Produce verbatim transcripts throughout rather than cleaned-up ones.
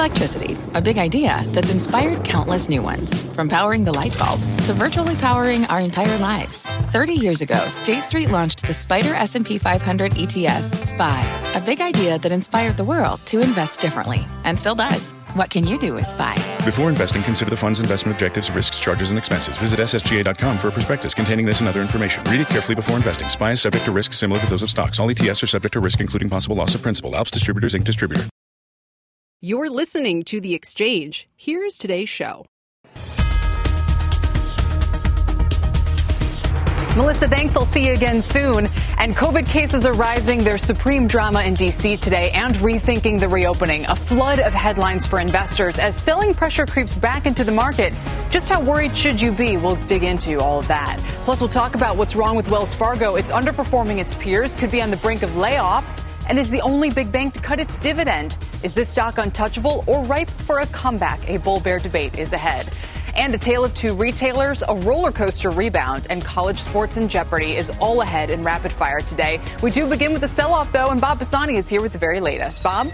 Electricity, a big idea that's inspired countless new ones. From powering the light bulb to virtually powering our entire lives. thirty years ago, State Street launched the Spider S and P five hundred E T F, S P Y, a big idea that inspired the world to invest differently, and still does. What can you do with S P Y? Before investing, consider the fund's investment objectives, risks, charges, and expenses. Visit S S G A dot com for a prospectus containing this and other information. Read it carefully before investing. S P Y is subject to risks similar to those of stocks. All E T Fs are subject to risk, including possible loss of principal. Alps Distributors, Incorporated Distributor. You're listening to The Exchange. Here's today's show. Melissa, thanks. I'll see you again soon. And COVID cases are rising. There's supreme drama in D C today and rethinking the reopening. A flood of headlines for investors as selling pressure creeps back into the market. Just how worried should you be? We'll dig into all of that. Plus, we'll talk about what's wrong with Wells Fargo. It's underperforming its peers, could be on the brink of layoffs, and is the only big bank to cut its dividend. Is this stock untouchable or ripe for a comeback? A bull-bear debate is ahead. And a tale of two retailers, a roller coaster rebound, and college sports in jeopardy is all ahead in rapid fire today. We do begin with a sell-off, though, and Bob Pisani is here with the very latest. Bob?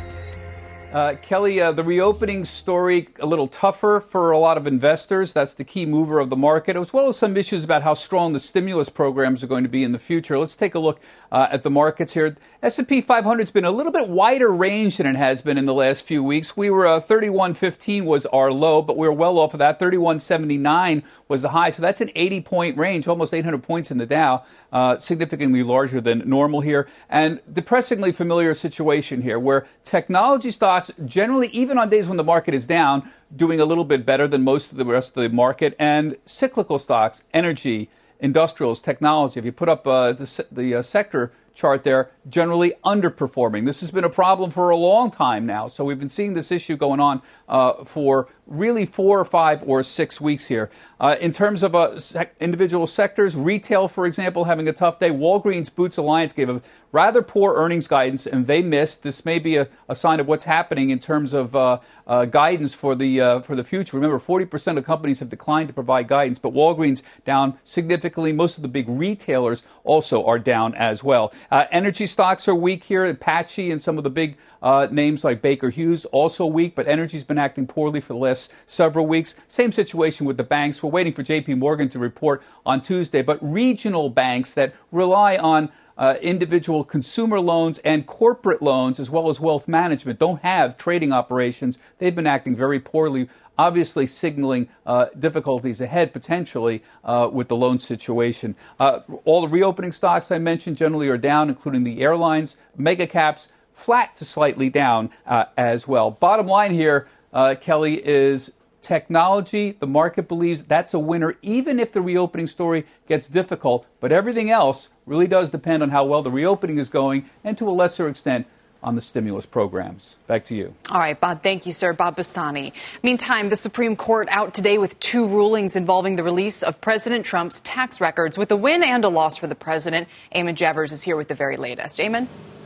Uh, Kelly, uh, the reopening story a little tougher for a lot of investors. That's the key mover of the market, as well as some issues about how strong the stimulus programs are going to be in the future. Let's take a look uh, at the markets here. S and P five hundred has been a little bit wider range than it has been in the last few weeks. We were uh, thirty-one fifteen was our low, but we were well off of that. thirty-one seventy-nine was the high, so that's an eighty-point range, almost eight hundred points in the Dow, uh, significantly larger than normal here. And depressingly familiar situation here, where technology stocks generally, even on days when the market is down, doing a little bit better than most of the rest of the market, and cyclical stocks, energy, industrials, technology. If you put up uh, the, the uh, sector chart there, generally underperforming. This has been a problem for a long time now. So we've been seeing this issue going on uh, for really four or five or six weeks here. Uh, in terms of uh, sec- individual sectors, retail, for example, having a tough day. Walgreens Boots Alliance gave a rather poor earnings guidance, and they missed. This may be a, a sign of what's happening in terms of uh, uh, guidance for the uh, for the future. Remember, forty percent of companies have declined to provide guidance, but Walgreens down significantly. Most of the big retailers also are down as well. Uh, energy stocks are weak here. Apache and some of the big uh, names like Baker Hughes also weak, but energy's been acting poorly for the last several weeks. Same situation with the banks. We're waiting for J P Morgan to report on Tuesday, but regional banks that rely on uh, individual consumer loans and corporate loans as well as wealth management don't have trading operations. They've been acting very poorly, obviously signaling uh, difficulties ahead potentially uh, with the loan situation. Uh, all the reopening stocks I mentioned generally are down, including the airlines, mega caps, flat to slightly down uh, as well. Bottom line here, uh, Kelly, is technology. The market believes that's a winner, even if the reopening story gets difficult. But everything else really does depend on how well the reopening is going, and to a lesser extent, on the stimulus programs. Back to you. All right, Bob. Thank you, sir. Bob Pisani. Meantime, the Supreme Court out today with two rulings involving the release of President Trump's tax records. With a win and a loss for the president, Eamon Javers is here with the very latest. Eamon?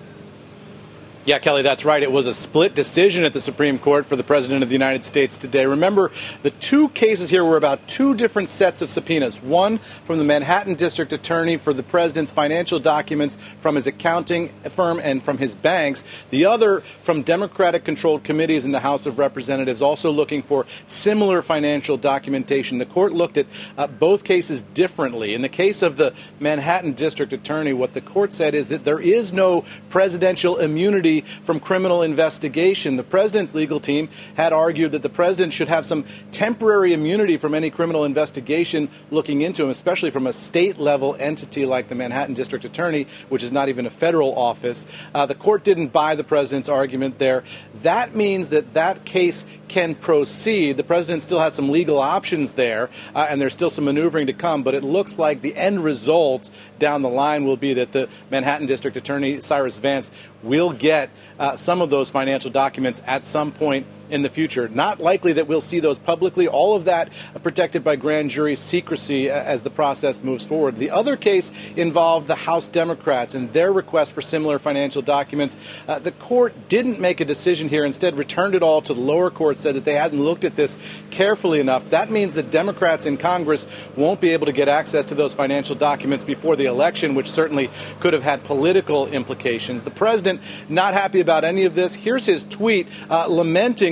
Yeah, Kelly, that's right. It was a split decision at the Supreme Court for the President of the United States today. Remember, the two cases here were about two different sets of subpoenas. One from the Manhattan District Attorney for the President's financial documents from his accounting firm and from his banks. The other from Democratic-controlled committees in the House of Representatives, also looking for similar financial documentation. The court looked at uh, both cases differently. In the case of the Manhattan District Attorney, what the court said is that there is no presidential immunity from criminal investigation. The president's legal team had argued that the president should have some temporary immunity from any criminal investigation looking into him, especially from a state-level entity like the Manhattan District Attorney, which is not even a federal office. Uh, the court didn't buy the president's argument there. That means that that case can proceed. The president still has some legal options there, uh, and there's still some maneuvering to come, but it looks like the end result down the line will be that the Manhattan District Attorney, Cyrus Vance, will get uh, some of those financial documents at some point in the future. Not likely that we'll see those publicly. All of that protected by grand jury secrecy as the process moves forward. The other case involved the House Democrats and their request for similar financial documents. Uh, the court didn't make a decision here, instead returned it all to the lower court, said that they hadn't looked at this carefully enough. That means that Democrats in Congress won't be able to get access to those financial documents before the election, which certainly could have had political implications. The president not happy about any of this. Here's his tweet uh, lamenting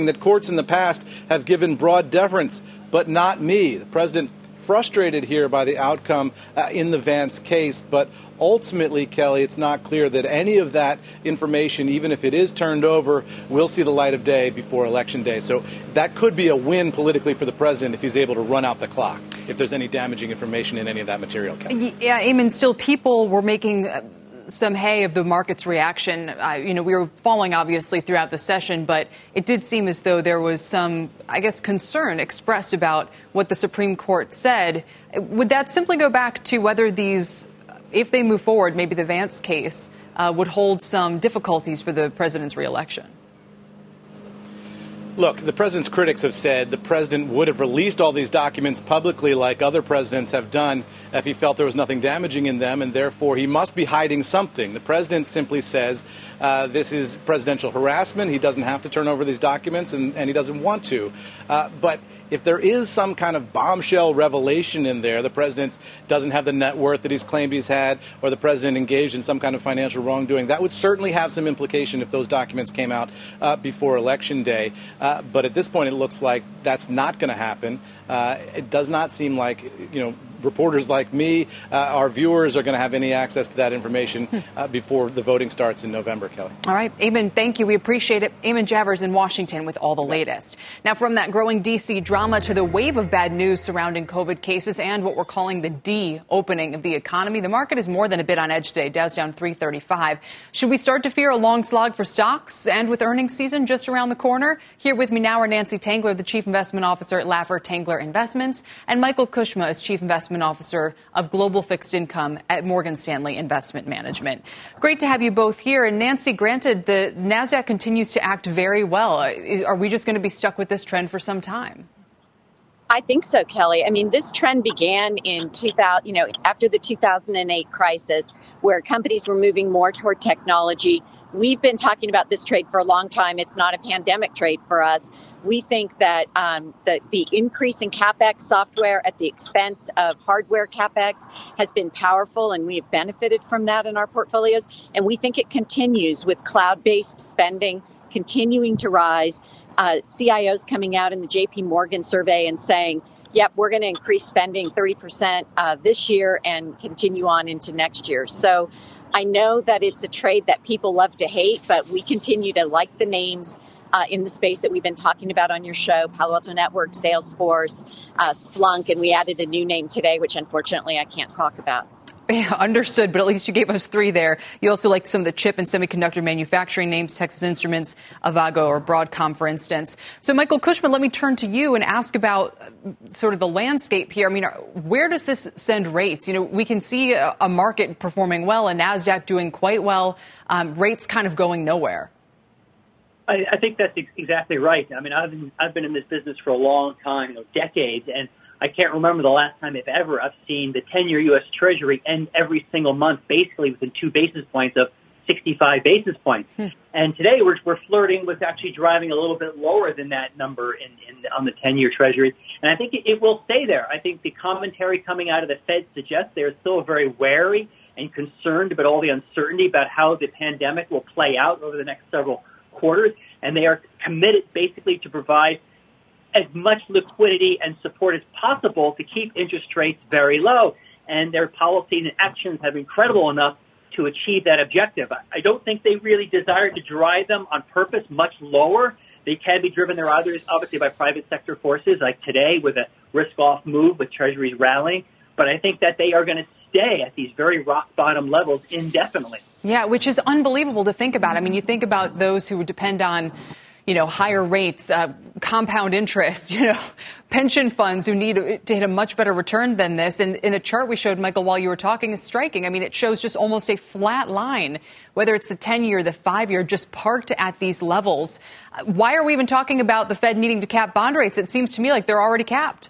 saying that courts in the past have given broad deference, but not me. The president frustrated here by the outcome uh, in the Vance case, but ultimately, Kelly, it's not clear that any of that information, even if it is turned over, will see the light of day before Election Day. So that could be a win politically for the president if he's able to run out the clock, if there's any damaging information in any of that material, Kelly. Yeah, Eamon, still people were making Uh- some hay of the market's reaction. Uh, you know, we were following obviously throughout the session, but it did seem as though there was some, I guess, concern expressed about what the Supreme Court said. Would that simply go back to whether these, if they move forward, maybe the Vance case uh, would hold some difficulties for the president's reelection? Look, the president's critics have said the president would have released all these documents publicly like other presidents have done if he felt there was nothing damaging in them, and therefore he must be hiding something. The president simply says uh, this is presidential harassment. He doesn't have to turn over these documents, and, and he doesn't want to. Uh, but if there is some kind of bombshell revelation in there, the president doesn't have the net worth that he's claimed he's had, or the president engaged in some kind of financial wrongdoing, that would certainly have some implication if those documents came out uh, before Election Day. Uh, but at this point, it looks like that's not going to happen. Uh, it does not seem like, you know, reporters like me, uh, our viewers, are going to have any access to that information uh, before the voting starts in November, Kelly. All right, Eamon, thank you. We appreciate it. Eamon Javers in Washington with all the latest. Now, from that growing D C drama to the wave of bad news surrounding COVID cases and what we're calling the de-opening of the economy, the market is more than a bit on edge today. Dow's down three thirty-five. Should we start to fear a long slog for stocks? And with earnings season just around the corner? Here with me now are Nancy Tangler, the Chief Investment Officer at Laffer Tangler Investments, and Michael Kushma as Chief Investment Officer of Global Fixed Income at Morgan Stanley Investment Management. Great to have you both here. And Nancy, granted, the NASDAQ continues to act very well. Are we just going to be stuck with this trend for some time? I think so, Kelly. I mean, this trend began in two thousand, you know, after the two thousand eight crisis, where companies were moving more toward technology. We've been talking about this trade for a long time. It's not a pandemic trade for us. We think that um, the, the increase in CapEx software at the expense of hardware CapEx has been powerful, and we have benefited from that in our portfolios. And we think it continues with cloud-based spending continuing to rise. Uh, C I Os coming out in the J P Morgan survey and saying, yep, we're going to increase spending thirty percent uh, this year and continue on into next year. So I know that it's a trade that people love to hate, but we continue to like the names Uh, in the space that we've been talking about on your show: Palo Alto Networks, Salesforce, uh, Splunk, and we added a new name today, which unfortunately I can't talk about. Yeah, understood, but at least you gave us three there. You also like some of the chip and semiconductor manufacturing names: Texas Instruments, Avago, or Broadcom, for instance. So, Michael Kushman, let me turn to you and ask about sort of the landscape here. I mean, where does this send rates? You know, we can see a, a market performing well, and NASDAQ doing quite well, um, rates kind of going nowhere. I, I think that's ex- exactly right. I mean, I've been, I've been in this business for a long time, you know, decades, and I can't remember the last time, if ever, I've seen the ten-year U S Treasury end every single month basically within two basis points of sixty-five basis points. Hmm. And today we're, we're flirting with actually driving a little bit lower than that number in, in on the ten-year Treasury. And I think it, it will stay there. I think the commentary coming out of the Fed suggests they're still very wary and concerned about all the uncertainty about how the pandemic will play out over the next several quarters, and they are committed basically to provide as much liquidity and support as possible to keep interest rates very low. And their policies and actions have been credible enough to achieve that objective. I don't think they really desire to drive them on purpose much lower. They can be driven there obviously by private sector forces, like today with a risk-off move with treasuries rallying. But I think that they are going to stay at these very rock-bottom levels indefinitely. Yeah, which is unbelievable to think about. I mean, you think about those who depend on, you know, higher rates, uh, compound interest, you know, pension funds who need to hit a much better return than this. And in the chart we showed, Michael, while you were talking, is striking. I mean, it shows just almost a flat line, whether it's the ten-year, the five-year, just parked at these levels. Why are we even talking about the Fed needing to cap bond rates? It seems to me like they're already capped.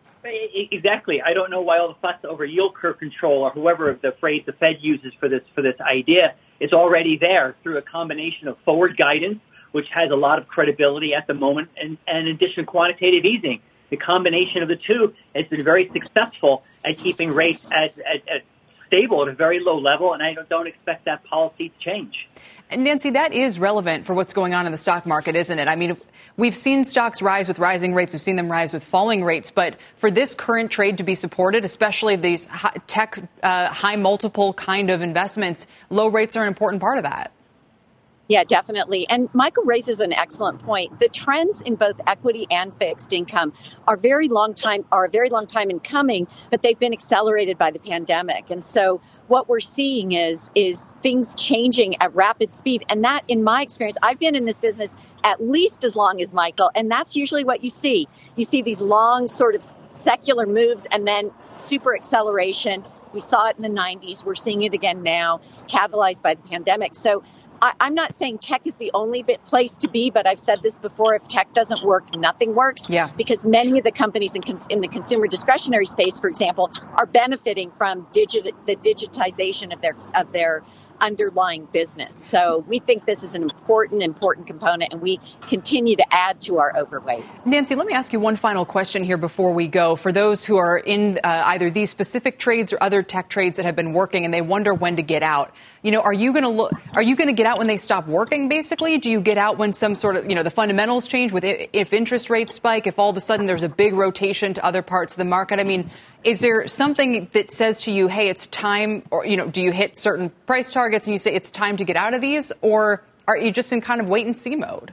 Exactly. I don't know why all the fuss over yield curve control, or whoever the phrase the Fed uses for this for this idea, is already there through a combination of forward guidance, which has a lot of credibility at the moment, and, and in addition, quantitative easing. The combination of the two has been very successful at keeping rates at, at, at stable at a very low level, and I don't expect that policy to change. And Nancy, that is relevant for what's going on in the stock market, isn't it? I mean, we've seen stocks rise with rising rates. We've seen them rise with falling rates. But for this current trade to be supported, especially these high tech, uh, high multiple kind of investments, low rates are an important part of that. Yeah, definitely. And Michael raises an excellent point. The trends in both equity and fixed income are very long time, are a very long time in coming, but they've been accelerated by the pandemic. And so what we're seeing is, is things changing at rapid speed. And that, in my experience, I've been in this business at least as long as Michael. And that's usually what you see. You see these long sort of secular moves and then super acceleration. We saw it in the nineties. We're seeing it again now, catalyzed by the pandemic. So I, I'm not saying tech is the only bit place to be, but I've said this before, if tech doesn't work, nothing works. Yeah. Because many of the companies in, cons- in the consumer discretionary space, for example, are benefiting from digit- the digitization of their of their underlying business. So we think this is an important, important component, and we continue to add to our overweight. Nancy, let me ask you one final question here before we go. For those who are in uh, either these specific trades or other tech trades that have been working and they wonder when to get out, you know, are you going to look, are you going to get out when they stop working, basically? Do you get out when some sort of, you know, the fundamentals change with if interest rates spike, if all of a sudden there's a big rotation to other parts of the market? I mean, is there something that says to you, hey, it's time, or, you know, do you hit certain price targets and you say it's time to get out of these, or are you just in kind of wait and see mode?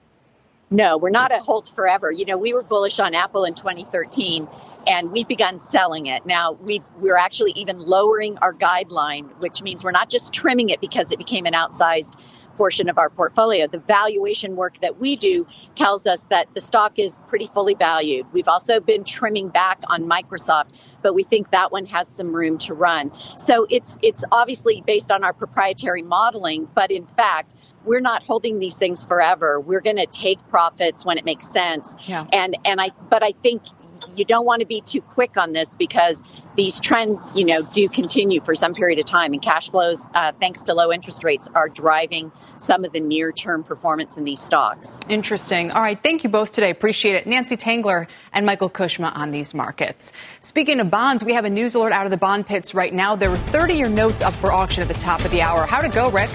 No, we're not at hold forever. You know, we were bullish on Apple in twenty thirteen, and we've begun selling it. Now, we've, we're actually even lowering our guideline, which means we're not just trimming it because it became an outsized portion of our portfolio. The valuation work that we do tells us that the stock is pretty fully valued. We've also been trimming back on Microsoft, but we think that one has some room to run. So it's it's obviously based on our proprietary modeling, but in fact, we're not holding these things forever. We're going to take profits when it makes sense. Yeah. And and I but I think you don't want to be too quick on this because these trends, you know, do continue for some period of time. And cash flows, uh, thanks to low interest rates, are driving some of the near-term performance in these stocks. Interesting. All right. Thank you both today. Appreciate it. Nancy Tangler and Michael Kushma on these markets. Speaking of bonds, we have a news alert out of the bond pits right now. There were thirty-year notes up for auction at the top of the hour. How'd it go, Rick?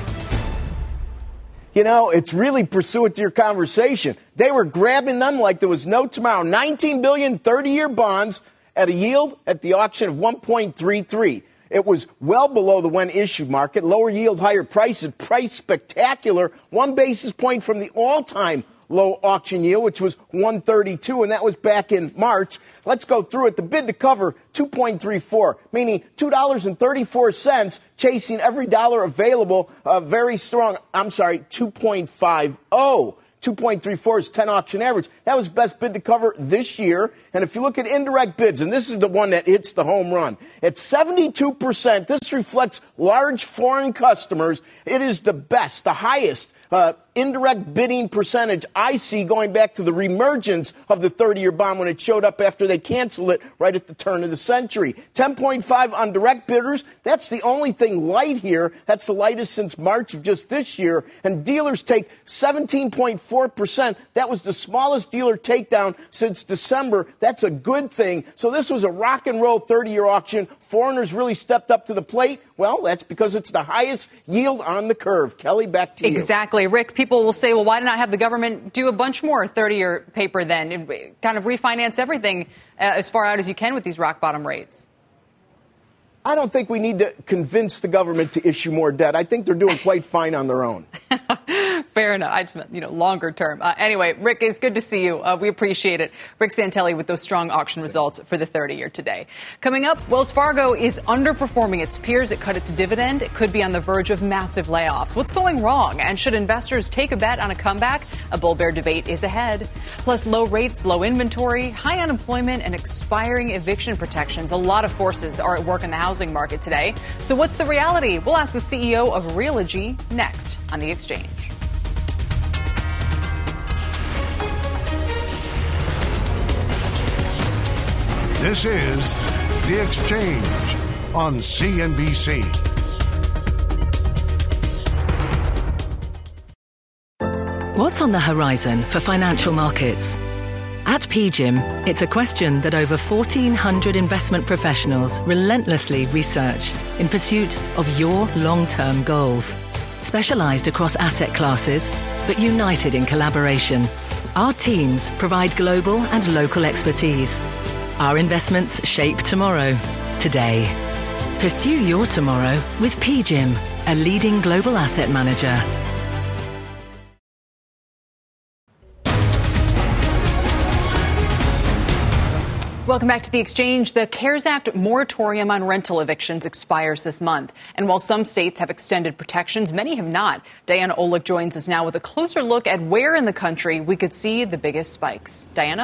You know, it's really pursuant to your conversation. They were grabbing them like there was no tomorrow. nineteen billion dollars thirty-year bonds at a yield at the auction of one point three three. It was well below the when issued market. Lower yield, higher prices. Price spectacular. One basis point from the all-time low auction yield, which was one thirty-two, and that was back in March. Let's go through it. The bid to cover, two point three four, meaning two dollars and thirty-four cents, chasing every dollar available. Uh, very strong. I'm sorry, two point five oh. two point three four is ten auction average. That was best bid to cover this year. And if you look at indirect bids, and this is the one that hits the home run, at seventy-two percent, this reflects large foreign customers. It is the best, the highest uh, indirect bidding percentage I see going back to the reemergence of the thirty-year bond when it showed up after they canceled it right at the turn of the century. ten point five on direct bidders. That's the only thing light here. That's the lightest since March of just this year. And dealers take seventeen point four percent. That was the smallest dealer takedown since December. That's a good thing. So this was a rock and roll thirty-year auction. Foreigners really stepped up to the plate. Well, that's because it's the highest yield on the curve. Kelly, back to you. Exactly. Rick, people will say, well, why not have the government do a bunch more thirty-year paper then and kind of refinance everything uh, as far out as you can with these rock bottom rates? I don't think we need to convince the government to issue more debt. I think they're doing quite fine on their own. Fair enough. I just meant, you know, longer term. Uh, anyway, Rick, it's good to see you. Uh, we appreciate it. Rick Santelli with those strong auction results for the thirty-year today. Coming up, Wells Fargo is underperforming its peers. It cut its dividend. It could be on the verge of massive layoffs. What's going wrong? And should investors take a bet on a comeback? A bull-bear debate is ahead. Plus, low rates, low inventory, high unemployment, and expiring eviction protections. A lot of forces are at work in the housing market today. So what's the reality? We'll ask the C E O of Realogy next on The Exchange. This is The Exchange on C N B C. What's on the horizon for financial markets? At P G I M, it's a question that over fourteen hundred investment professionals relentlessly research in pursuit of your long-term goals. Specialised across asset classes, but united in collaboration, our teams provide global and local expertise. Our investments shape tomorrow, today. Pursue your tomorrow with P G I M, a leading global asset manager. Welcome back to The Exchange. The CARES Act moratorium on rental evictions expires this month. And while some states have extended protections, many have not. Diana Olick joins us now with a closer look at where in the country we could see the biggest spikes. Diana?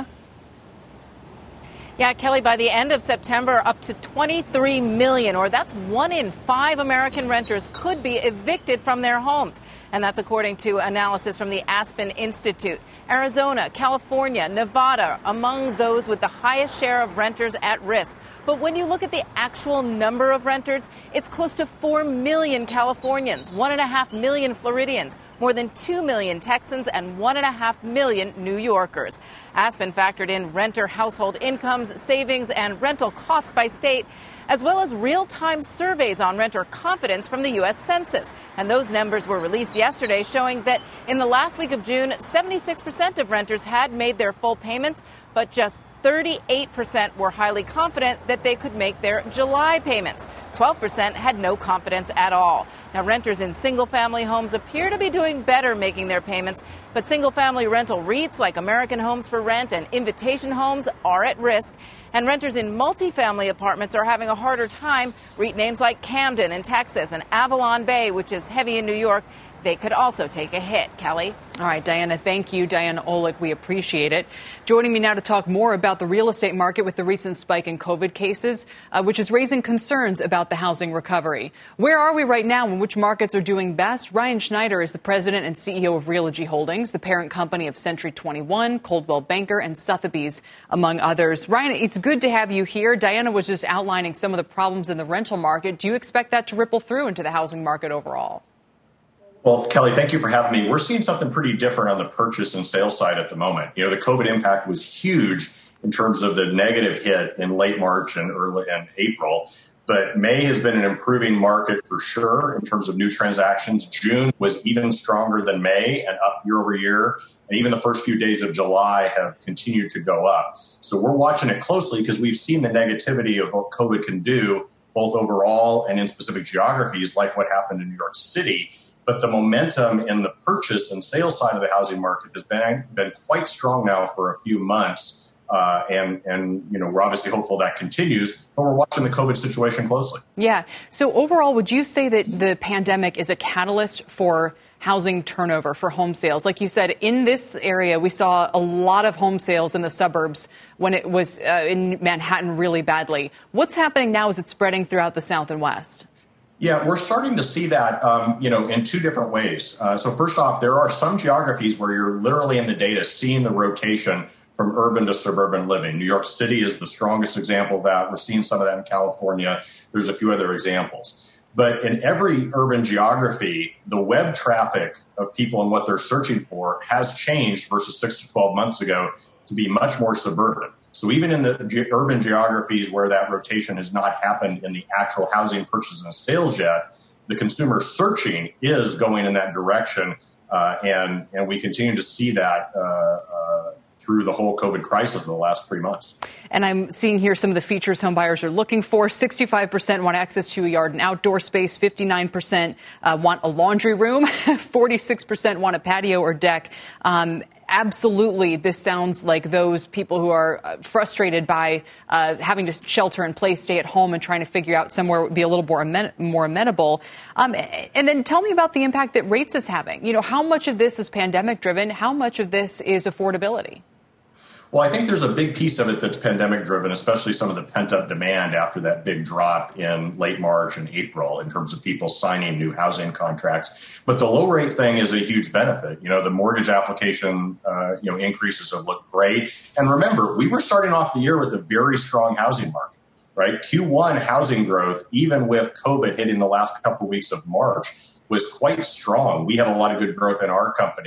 Yeah, Kelly, by the end of September, up to twenty-three million, or that's one in five American renters, could be evicted from their homes. And that's according to analysis from the Aspen Institute. Arizona, California, Nevada, among those with the highest share of renters at risk. But when you look at the actual number of renters, it's close to four million Californians, one and a half million Floridians, more than two million Texans, and one and a half million New Yorkers. Aspen factored in renter household incomes, savings, and rental costs by state, as well as real-time surveys on renter confidence from the U S Census. And those numbers were released yesterday, showing that in the last week of June, seventy-six percent of renters had made their full payments, but just thirty-eight percent were highly confident that they could make their July payments. twelve percent had no confidence at all. Now, renters in single-family homes appear to be doing better making their payments, but single-family rental REITs like American Homes for Rent and Invitation Homes are at risk. And renters in multifamily apartments are having a harder time. REIT names like Camden in Texas and Avalon Bay, which is heavy in New York, they could also take a hit. Kelly? All right, Diana, thank you. Diana Olick, we appreciate it. Joining me now to talk more about the real estate market with the recent spike in COVID cases, uh, which is raising concerns about the housing recovery. Where are we right now and which markets are doing best? Ryan Schneider is the president and C E O of Realogy Holdings, the parent company of Century twenty-one, Coldwell Banker, and Sotheby's, among others. Ryan, it's good to have you here. Diana was just outlining some of the problems in the rental market. Do you expect that to ripple through into the housing market overall? Well, Kelly, thank you for having me. We're seeing something pretty different on the purchase and sales side at the moment. You know, the COVID impact was huge in terms of the negative hit in late March and early and April. But May has been an improving market for sure in terms of new transactions. June was even stronger than May and up year over year. And even the first few days of July have continued to go up. So we're watching it closely because we've seen the negativity of what COVID can do, both overall and in specific geographies, like what happened in New York City. But the momentum in the purchase and sales side of the housing market has been been quite strong now for a few months. Uh, and, and, you know, we're obviously hopeful that continues, but we're watching the COVID situation closely. Yeah. So overall, would you say that the pandemic is a catalyst for housing turnover, for home sales? Like you said, in this area, we saw a lot of home sales in the suburbs when it was uh, in Manhattan really badly. What's happening now? Is it spreading throughout the South and West? Yeah, we're starting to see that, um, you know, in two different ways. Uh, so first off, there are some geographies where you're literally in the data seeing the rotation from urban to suburban living. New York City is the strongest example of that. We're seeing some of that in California. There's a few other examples. But in every urban geography, the web traffic of people and what they're searching for has changed versus six to twelve months ago to be much more suburban. So even in the ge- urban geographies where that rotation has not happened in the actual housing purchase and sales yet, the consumer searching is going in that direction. Uh, and, and we continue to see that uh, uh, through the whole COVID crisis in the last three months. And I'm seeing here some of the features home buyers are looking for. sixty-five percent want access to a yard and outdoor space. fifty-nine percent uh, want a laundry room. forty-six percent want a patio or deck. Um, Absolutely, this sounds like those people who are uh, frustrated by uh, having to shelter in place, stay at home, and trying to figure out somewhere would be a little more, amen- more amenable. Um, and then tell me about the impact that rates is having. You know, how much of this is pandemic driven? How much of this is affordability? Well, I think there's a big piece of it that's pandemic driven, especially some of the pent up demand after that big drop in late March and April in terms of people signing new housing contracts. But the low rate thing is a huge benefit. You know, the mortgage application, uh, you know, increases have looked great. And remember, we were starting off the year with a very strong housing market, right? Q one housing growth, even with COVID hitting the last couple of weeks of March, was quite strong. We had a lot of good growth in our company.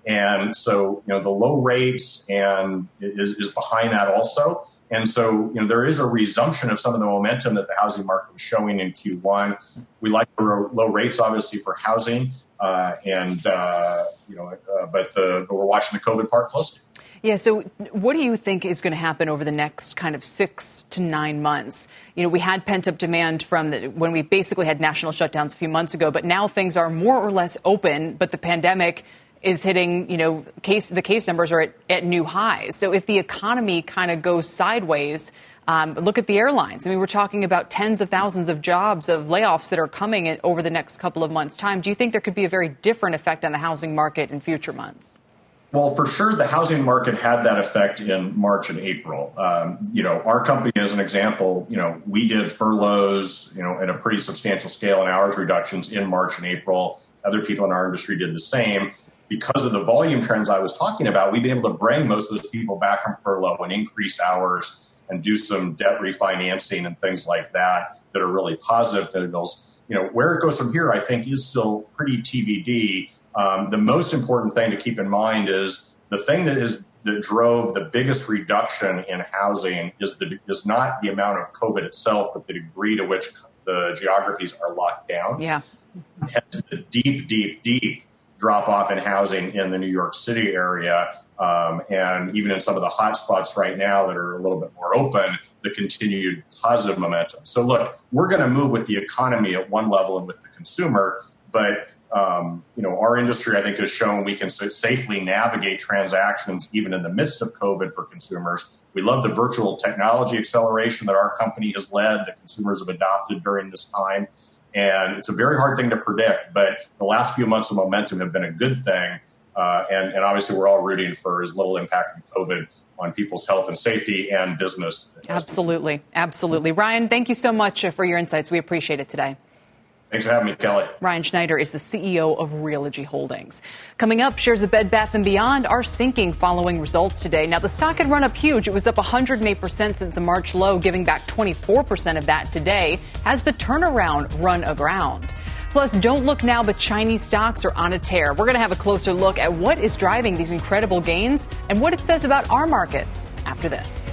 And so, you know, the low rates and is, is behind that also. And so, you know, there is a resumption of some of the momentum that the housing market was showing in Q one. We like the low rates, obviously, for housing, uh, and, uh, you know, uh, but, the, but we're watching the COVID part closely. Yeah. So what do you think is going to happen over the next kind of six to nine months? You know, we had pent up demand from the, when we basically had national shutdowns a few months ago, but now things are more or less open, but the pandemic is hitting, you know, case the case numbers are at, at new highs. So if the economy kind of goes sideways, um, look at the airlines. I mean, we're talking about tens of thousands of jobs, of layoffs that are coming in over the next couple of months' time. Do you think there could be a very different effect on the housing market in future months? Well, for sure, the housing market had that effect in March and April. Um, you know, our company, as an example, you know, we did furloughs, you know, at a pretty substantial scale and hours reductions in March and April. Other people in our industry did the same. Because of the volume trends I was talking about, we've been able to bring most of those people back from furlough and increase hours and do some debt refinancing and things like that that are really positive signals. You know, where it goes from here, I think, is still pretty T B D. Um, the most important thing to keep in mind is the thing that is that drove the biggest reduction in housing is the is not the amount of COVID itself, but the degree to which the geographies are locked down. Yeah, hence the deep, deep, deep drop off in housing in the New York City area, um, and even in some of the hot spots right now that are a little bit more open, the continued positive momentum. So, look, we're going to move with the economy at one level and with the consumer, but Um, you know, our industry, I think, has shown we can safely navigate transactions even in the midst of COVID for consumers. We love the virtual technology acceleration that our company has led, that consumers have adopted during this time. And it's a very hard thing to predict, but the last few months of momentum have been a good thing. Uh, and, and obviously, we're all rooting for as little impact from COVID on people's health and safety and business. Absolutely. Absolutely. Ryan, thank you so much for your insights. We appreciate it today. Thanks for having me, Kelly. Ryan Schneider is the C E O of Realogy Holdings. Coming up, shares of Bed Bath and Beyond are sinking following results today. Now, the stock had run up huge. It was up one hundred eight percent since the March low, giving back twenty-four percent of that today. Has the turnaround run aground? Plus, don't look now, but Chinese stocks are on a tear. We're going to have a closer look at what is driving these incredible gains and what it says about our markets after this.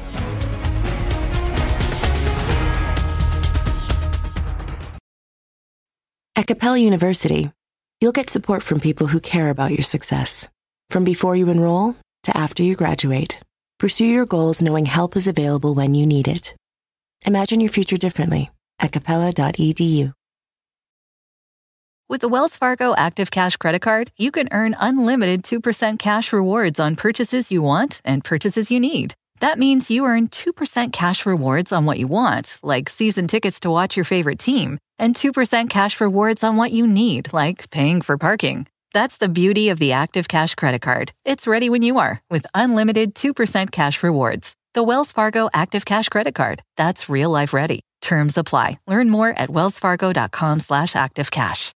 At Capella University, you'll get support from people who care about your success. From before you enroll to after you graduate, pursue your goals knowing help is available when you need it. Imagine your future differently at capella dot e d u. With the Wells Fargo Active Cash Credit Card, you can earn unlimited two percent cash rewards on purchases you want and purchases you need. That means you earn two percent cash rewards on what you want, like season tickets to watch your favorite team, and two percent cash rewards on what you need, like paying for parking. That's the beauty of the Active Cash Credit Card. It's ready when you are, with unlimited two percent cash rewards. The Wells Fargo Active Cash Credit Card. That's real life ready. Terms apply. Learn more at wellsfargo.com slash activecash.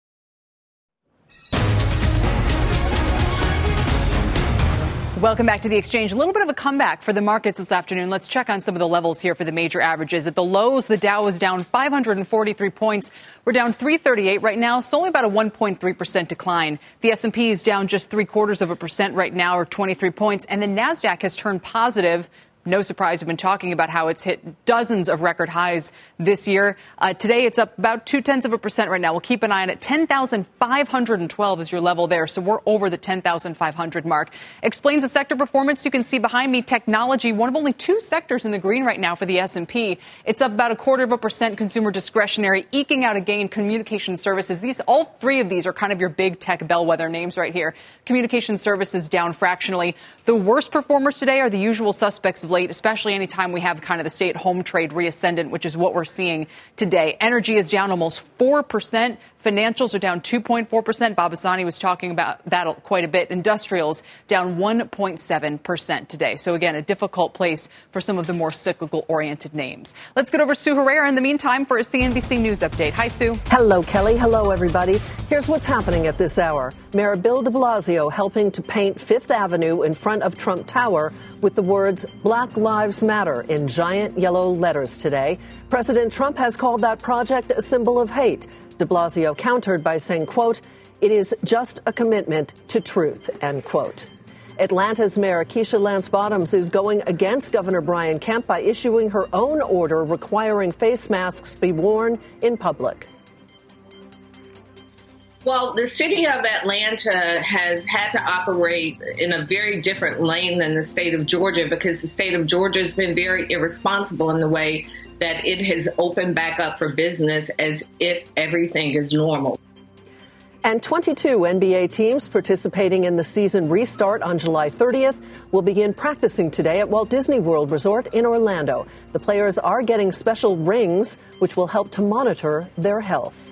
Welcome back to The Exchange. A little bit of a comeback for the markets this afternoon. Let's check on some of the levels here for the major averages. At the lows, the Dow was down five hundred forty-three points. We're down three thirty-eight right now. It's only about a one point three percent decline. The S and P is down just three quarters of a percent right now, or twenty-three points. And the NASDAQ has turned positive. No surprise, we've been talking about how it's hit dozens of record highs this year. Uh, today, it's up about two-tenths of a percent right now. We'll keep an eye on it. ten thousand five hundred twelve is your level there, so we're over the ten thousand five hundred mark. Explains the sector performance. You can see behind me, technology, one of only two sectors in the green right now for the S and P. It's up about a quarter of a percent. Consumer discretionary, eking out a gain. Communication services. These, all three of these are kind of your big tech bellwether names right here. Communication services down fractionally. The worst performers today are the usual suspects of late, especially anytime we have kind of the stay-at-home trade reascendant, which is what we're seeing today. Energy is down almost four percent. Financials are down two point four percent. Bob Asani was talking about that quite a bit. Industrials down one point seven percent today. So, again, a difficult place for some of the more cyclical-oriented names. Let's get over to Sue Herrera in the meantime for a C N B C News update. Hi, Sue. Hello, Kelly. Hello, everybody. Here's what's happening at this hour. Mayor Bill de Blasio helping to paint Fifth Avenue in front of Trump Tower with the words, Blasio Black Lives Matter in giant yellow letters today. President Trump has called that project a symbol of hate. De Blasio countered by saying, quote, "It is just a commitment to truth," end quote. Atlanta's Mayor Keisha Lance Bottoms is going against Governor Brian Kemp by issuing her own order requiring face masks be worn in public. Well, the city of Atlanta has had to operate in a very different lane than the state of Georgia, because the state of Georgia has been very irresponsible in the way that it has opened back up for business as if everything is normal. And twenty-two N B A teams participating in the season restart on July thirtieth will begin practicing today at Walt Disney World Resort in Orlando. The players are getting special rings, which will help to monitor their health.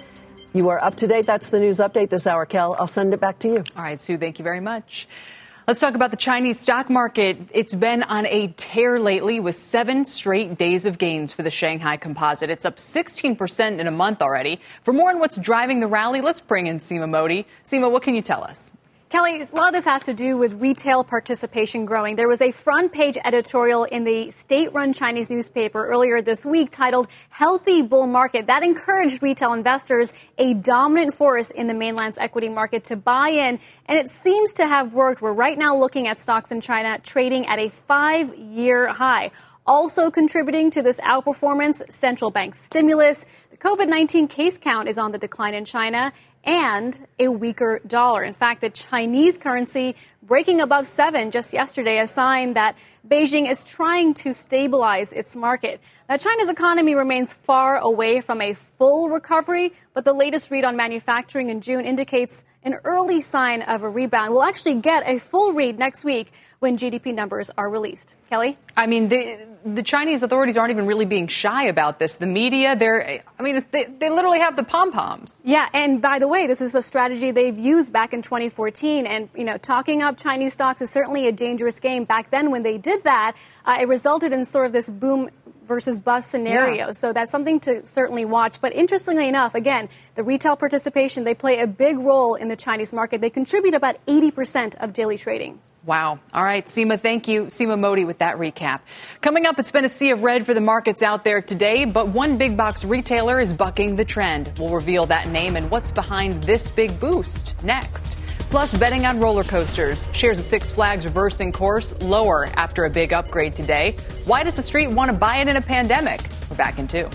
You are up to date. That's the news update this hour, Kel. I'll send it back to you. All right, Sue, thank you very much. Let's talk about the Chinese stock market. It's been on a tear lately with seven straight days of gains for the Shanghai Composite. It's up sixteen percent in a month already. For more on what's driving the rally, let's bring in Seema Modi. Seema, what can you tell us? Kelly, a lot of this has to do with retail participation growing. There was a front-page editorial in the state-run Chinese newspaper earlier this week titled "Healthy Bull Market" that encouraged retail investors, a dominant force in the mainland's equity market, to buy in. And it seems to have worked. We're right now looking at stocks in China trading at a five-year high. Also contributing to this outperformance, central bank stimulus. The COVID nineteen case count is on the decline in China, and a weaker dollar. In fact, the Chinese currency breaking above seven just yesterday, a sign that Beijing is trying to stabilize its market. Now, China's economy remains far away from a full recovery, but the latest read on manufacturing in June indicates an early sign of a rebound. We'll actually get a full read next week when G D P numbers are released. Kelly? I mean, the, the Chinese authorities aren't even really being shy about this. The media, they're, I mean, they, they literally have the pom-poms. Yeah, and by the way, this is a strategy they've used back in twenty fourteen. And, you know, talking up Chinese stocks is certainly a dangerous game. Back then, when they did that, uh, it resulted in sort of this boom versus bust scenario. Yeah. So that's something to certainly watch. But interestingly enough, again, the retail participation, they play a big role in the Chinese market. They contribute about eighty percent of daily trading. Wow. All right, Seema, thank you. Seema Modi with that recap. Coming up, it's been a sea of red for the markets out there today, but one big box retailer is bucking the trend. We'll reveal that name and what's behind this big boost next. Plus, betting on roller coasters. Shares of Six Flags reversing course lower after a big upgrade today. Why does the street want to buy it in a pandemic? We're back in two.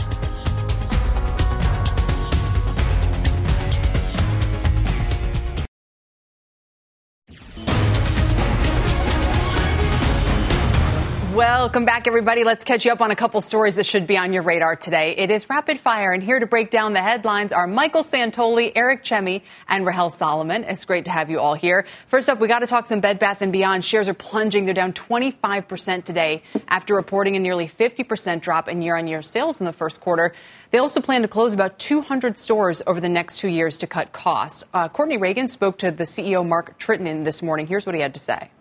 Welcome back, everybody. Let's catch you up on a couple stories that should be on your radar today. It is Rapid Fire, and here to break down the headlines are Michael Santoli, Eric Chemi, and Rahel Solomon. It's great to have you all here. First up, we got to talk some Bed Bath and Beyond. Shares are plunging. They're down twenty-five percent today after reporting a nearly fifty percent drop in year-on-year sales in the first quarter. They also plan to close about two hundred stores over the next two years to cut costs. Uh, Courtney Reagan spoke to the C E O, Mark Tritton, this morning. Here's what he had to say.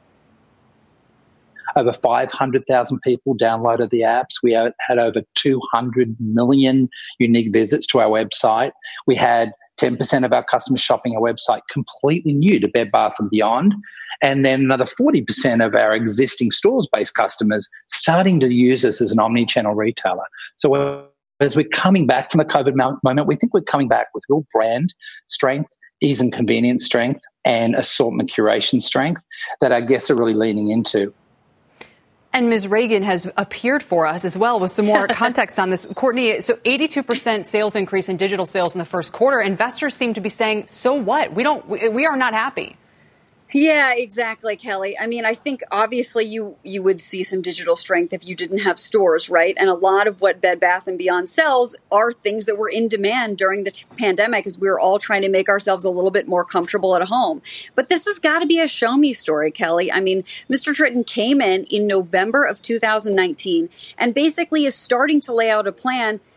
Over five hundred thousand people downloaded the apps. We had over two hundred million unique visits to our website. We had ten percent of our customers shopping our website completely new to Bed Bath and Beyond. And then another forty percent of our existing stores-based customers starting to use us as an omni-channel retailer. So we're, as we're coming back from the COVID moment, we think we're coming back with real brand strength, ease and convenience strength, and assortment curation strength that our guests are really leaning into. And Miz Reagan has appeared for us as well with some more context on this. Courtney, so eighty-two percent sales increase in digital sales in the first quarter. Investors seem to be saying, so what? We don't, we are not happy. Yeah, exactly, Kelly. I mean, I think obviously you you would see some digital strength if you didn't have stores, right? And a lot of what Bed Bath and Beyond sells are things that were in demand during the t- pandemic as we were all trying to make ourselves a little bit more comfortable at home. But this has got to be a show me story, Kelly. I mean, Mister Tritton came in in November of two thousand nineteen and basically is starting to lay out a plan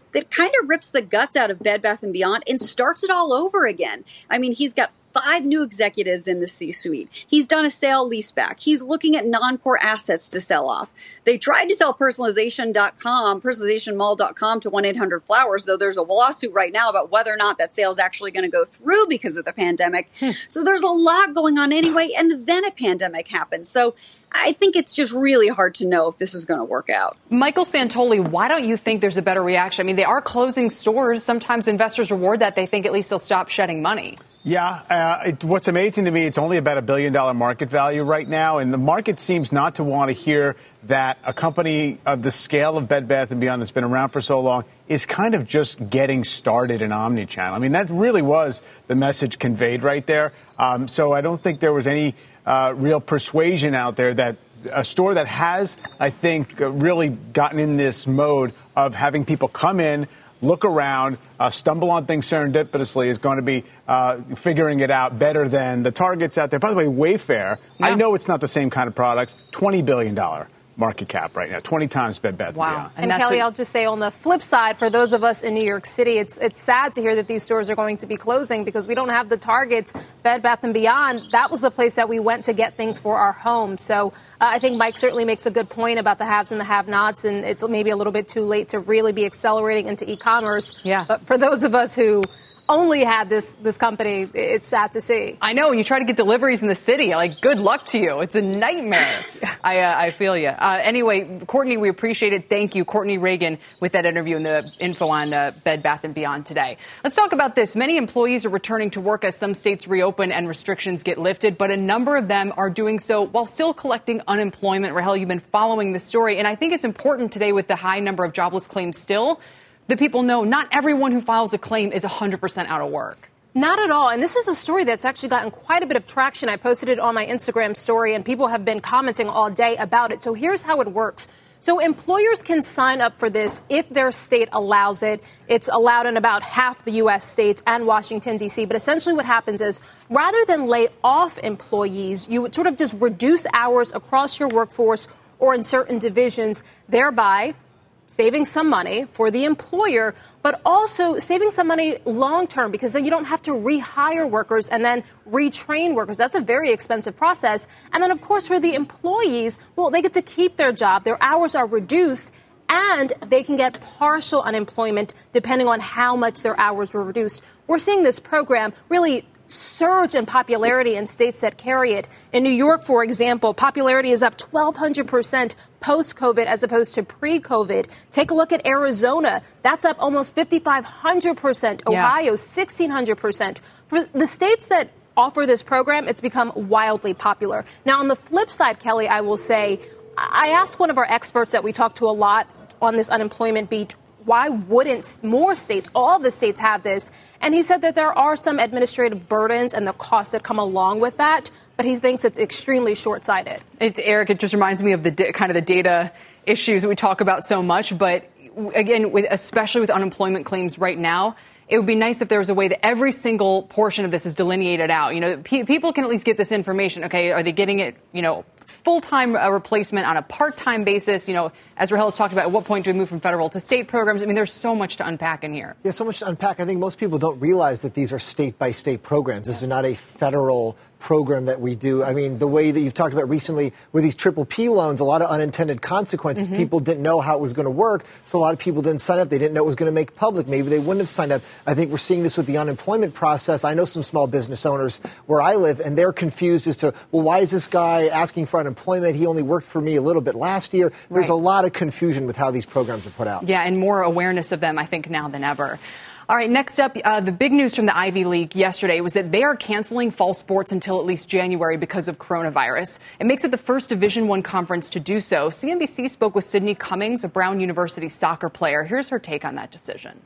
that kind of rips the guts out of Bed Bath and Beyond and starts it all over again. I mean, he's got five new executives in the C-suite. He's done a sale leaseback. He's looking at non-core assets to sell off. They tried to sell personalization dot com, personalization mall dot com to one eight hundred flowers, though there's a lawsuit right now about whether or not that sale is actually going to go through because of the pandemic. So there's a lot going on anyway, and then a pandemic happens. So I think it's just really hard to know if this is going to work out. Michael Santoli, why don't you think there's a better reaction? I mean, they are closing stores. Sometimes investors reward that. They think at least they'll stop shedding money. Yeah. Uh, it, what's amazing to me, it's only about a billion dollar market value right now. And the market seems not to want to hear that a company of the scale of Bed Bath and Beyond that's been around for so long is kind of just getting started in omnichannel. I mean, that really was the message conveyed right there. Um, so I don't think there was any uh, real persuasion out there that a store that has, I think, uh, really gotten in this mode of having people come in, look around, uh, stumble on things serendipitously is going to be uh, figuring it out better than the targets out there. By the way, Wayfair, yeah. I know it's not the same kind of products, twenty billion dollars market cap right now, twenty times Bed Bath wow. and Beyond. And, and Kelly, what... I'll just say on the flip side, for those of us in New York City, it's it's sad to hear that these stores are going to be closing because we don't have the targets. Bed Bath and Beyond, that was the place that we went to get things for our home. So uh, I think Mike certainly makes a good point about the haves and the have-nots, and it's maybe a little bit too late to really be accelerating into e-commerce. Yeah. But for those of us who only had this this company, it's sad to see. I know. You try to get deliveries in the city. Like, good luck to you. It's a nightmare. I uh, I feel you. Uh, anyway, Courtney, we appreciate it. Thank you, Courtney Reagan, with that interview and the info on uh, Bed Bath and Beyond today. Let's talk about this. Many employees are returning to work as some states reopen and restrictions get lifted, but a number of them are doing so while still collecting unemployment. Rahel, you've been following this story, and I think it's important today with the high number of jobless claims still that people know not everyone who files a claim is one hundred percent out of work. Not at all. And this is a story that's actually gotten quite a bit of traction. I posted it on my Instagram story, and people have been commenting all day about it. So here's how it works. So employers can sign up for this if their state allows it. It's allowed in about half the U S states and Washington, D C. But essentially what happens is rather than lay off employees, you would sort of just reduce hours across your workforce or in certain divisions, thereby saving some money for the employer, but also saving some money long term because then you don't have to rehire workers and then retrain workers. That's a very expensive process. And then, of course, for the employees, well, they get to keep their job. Their hours are reduced and they can get partial unemployment depending on how much their hours were reduced. We're seeing this program really surge in popularity in states that carry it. In New York, for example, popularity is up twelve hundred percent post-COVID as opposed to pre-COVID. Take a look at Arizona. That's up almost fifty-five hundred percent. Ohio, yeah. sixteen hundred percent. For the states that offer this program, it's become wildly popular. Now, on the flip side, Kelly, I will say, I asked one of our experts that we talk to a lot on this unemployment beat, why wouldn't more states, all the states have this? And he said that there are some administrative burdens and the costs that come along with that, but he thinks it's extremely short-sighted. It's, Eric, it just reminds me of the kind of the data issues that we talk about so much. But again, with, especially with unemployment claims right now, it would be nice if there was a way that every single portion of this is delineated out. You know, pe- people can at least get this information. Okay, are they getting it, you know, full-time uh, replacement on a part-time basis? You know, as Rahel has talked about, at what point do we move from federal to state programs? I mean, there's so much to unpack in here. Yeah, so much to unpack. I think most people don't realize that these are state-by-state programs. This is not a federal program that we do. I mean, the way that you've talked about recently with these triple P loans, a lot of unintended consequences. Mm-hmm. People didn't know how it was going to work, so a lot of people didn't sign up. They didn't know it was going to make public. Maybe they wouldn't have signed up. I think we're seeing this with the unemployment process. I know some small business owners where I live, and they're confused as to, well, why is this guy asking for unemployment? He only worked for me a little bit last year. There's right. a lot of confusion with how these programs are put out. Yeah, and more awareness of them, I think, now than ever. All right, next up, uh, the big news from the Ivy League yesterday was that they are canceling fall sports until at least January because of coronavirus. It makes it the first Division One conference to do so. C N B C spoke with Sydney Cummings, a Brown University soccer player. Here's her take on that decision.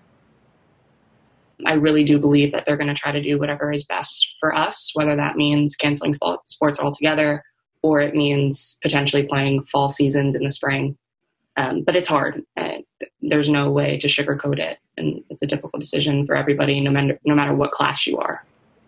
I really do believe that they're going to try to do whatever is best for us, whether that means canceling sports altogether or it means potentially playing fall seasons in the spring. Um, but it's hard. Uh, there's no way to sugarcoat it. And it's a difficult decision for everybody, no matter, no matter what class you are.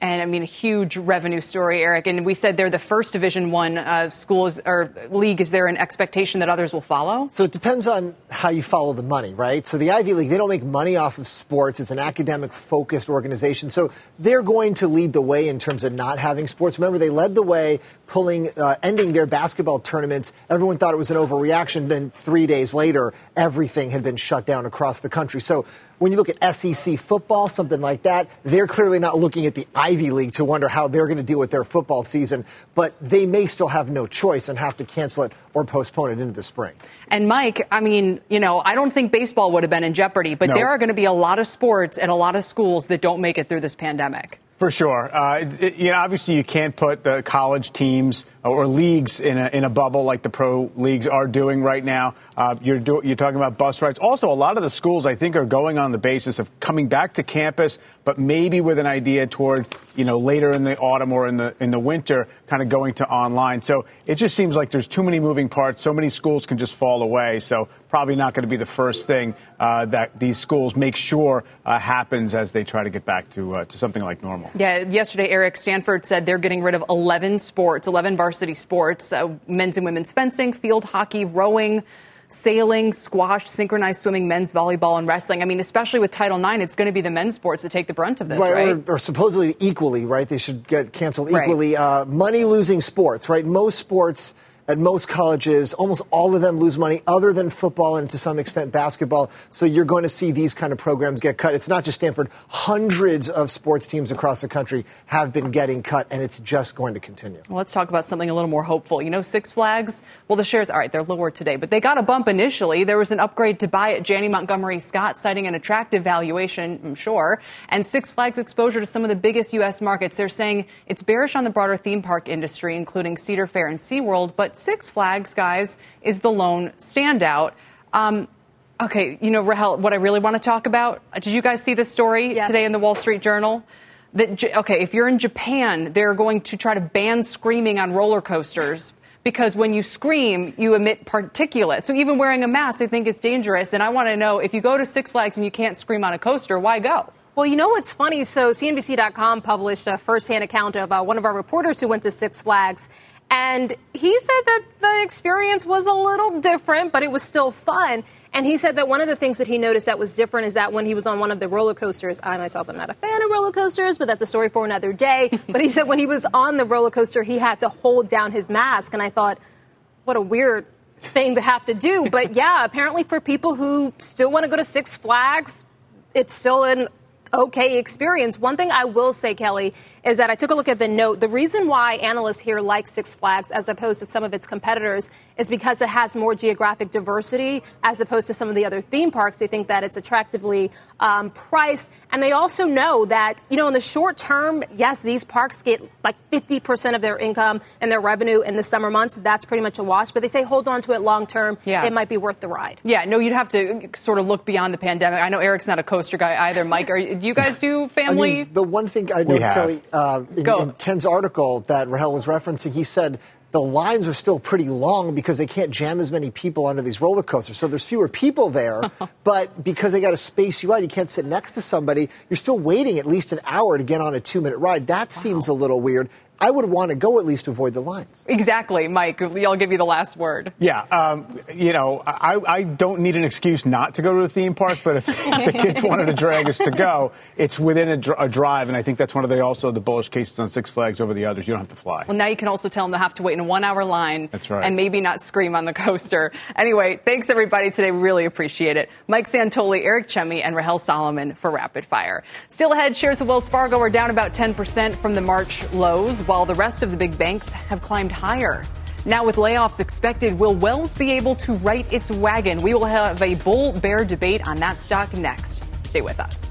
And I mean, a huge revenue story, Eric. And we said they're the first Division One uh, schools or league. Is there an expectation that others will follow? So it depends on how you follow the money, right? So the Ivy League, they don't make money off of sports. It's an academic-focused organization. So they're going to lead the way in terms of not having sports. Remember, they led the way, pulling, uh, ending their basketball tournaments. Everyone thought it was an overreaction. Then three days later, everything had been shut down across the country. So when you look at S E C football, something like that, they're clearly not looking at the Ivy League to wonder how they're going to deal with their football season. But they may still have no choice and have to cancel it or postpone it into the spring. And, Mike, I mean, you know, I don't think baseball would have been in jeopardy, but no. There are going to be a lot of sports and a lot of schools that don't make it through this pandemic. For sure. Uh, it, it, you know, obviously, you can't put the college teams or leagues in a, in a bubble like the pro leagues are doing right now. Uh, you're, do, you're talking about bus rides. Also, a lot of the schools, I think, are going on the basis of coming back to campus, but maybe with an idea toward, you know, later in the autumn or in the in the winter, kind of going to online. So it just seems like there's too many moving parts. So many schools can just fall away. So probably not going to be the first thing uh, that these schools make sure uh, happens as they try to get back to uh, to something like normal. Yeah, yesterday, Eric, Stanford said they're getting rid of eleven sports, eleven varsity sports, uh, men's and women's fencing, field hockey, rowing, sailing, squash, synchronized swimming, men's volleyball, and wrestling. I mean, especially with Title nine, it's going to be the men's sports that take the brunt of this, right? right? Or, or supposedly equally, right? They should get canceled equally. Right. Uh, money-losing sports, right? Most sports at most colleges, almost all of them lose money other than football and to some extent basketball. So you're going to see these kind of programs get cut. It's not just Stanford. Hundreds of sports teams across the country have been getting cut, and it's just going to continue. Well, let's talk about something a little more hopeful. You know, Six Flags, well, the shares, all right, they're lower today, but they got a bump initially. There was an upgrade to buy at Janney Montgomery Scott, citing an attractive valuation, I'm sure, and Six Flags exposure to some of the biggest U S markets. They're saying it's bearish on the broader theme park industry, including Cedar Fair and SeaWorld, but Six Flags, guys, is the lone standout. Um, okay, you know, Rahel, what I really want to talk about, did you guys see this story yes. today in the Wall Street Journal? That, okay, if you're in Japan, they're going to try to ban screaming on roller coasters because when you scream, you emit particulate. So even wearing a mask, they think it's dangerous. And I want to know, if you go to Six Flags and you can't scream on a coaster, why go? Well, you know what's funny? So C N B C dot com published a firsthand account of uh, one of our reporters who went to Six Flags. And he said that the experience was a little different, but it was still fun. And he said that one of the things that he noticed that was different is that when he was on one of the roller coasters, I myself am not a fan of roller coasters, but that's a story for another day. But he said when he was on the roller coaster, he had to hold down his mask. And I thought, what a weird thing to have to do. But yeah, apparently for people who still want to go to Six Flags, it's still an okay experience. One thing I will say, Kelly, is that I took a look at the note. The reason why analysts here like Six Flags as opposed to some of its competitors is because it has more geographic diversity as opposed to some of the other theme parks. They think that it's attractively um, priced. And they also know that, you know, in the short term, yes, these parks get like fifty percent of their income and their revenue in the summer months. That's pretty much a wash. But they say hold on to it long term. Yeah. It might be worth the ride. Yeah, no, you'd have to sort of look beyond the pandemic. I know Eric's not a coaster guy either. Mike, are you, do you guys do family? I mean, the one thing I noticed, Kelly, uh, in, in Ken's article that Rahel was referencing, he said the lines are still pretty long because they can't jam as many people onto these roller coasters. So there's fewer people there, but because they got to space you out, you can't sit next to somebody. You're still waiting at least an hour to get on a two-minute ride. That wow. seems a little weird. I would want to go at least to avoid the lines. Exactly. Mike, I'll give you the last word. Yeah. Um, you know, I, I don't need an excuse not to go to a theme park, but if, if the kids wanted to drag us to go, it's within a, dr- a drive. And I think that's one of the also the bullish cases on Six Flags over the others. You don't have to fly. Well, now you can also tell them they'll have to wait in a one-hour line. That's right. And maybe not scream on the coaster. Anyway, thanks, everybody, today. We really appreciate it. Mike Santoli, Eric Chemi, and Rahel Solomon for Rapid Fire. Still ahead, shares of Wells Fargo are down about ten percent from the March lows, while the rest of the big banks have climbed higher. Now, with layoffs expected, will Wells be able to right its wagon? We will have a bull-bear debate on that stock next. Stay with us.